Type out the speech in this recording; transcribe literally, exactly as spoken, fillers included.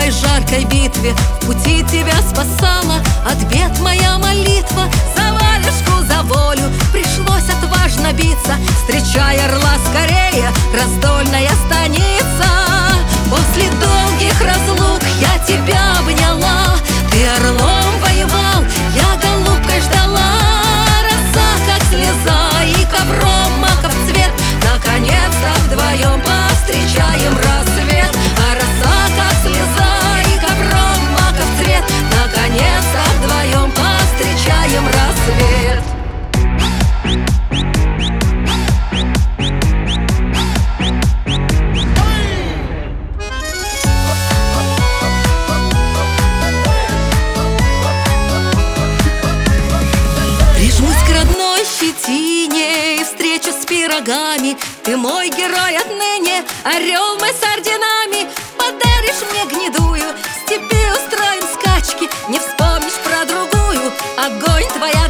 первой жаркой битве в пути тебя спасала от бед моя молитва. За валежку, за волю пришлось отважно биться, встречая орла скорее, раздольная станица. После долгих разлук я тебя обняла, ты орлом воевал, я голубкой ждала. Роса как слеза и ковром маков цвет, наконец-то вдвоем повстречаем рассвет. А роса как слеза и ковром маков цвет, наконец-то вдвоем повстречаем рассвет. Прижмусь к родной щетине и встречу с пирогами. Ты мой герой отныне, орел мой с орденами. Подаришь мне гнедую, в степи устроим скачки. Не вспомнишь про другую, огонь твоя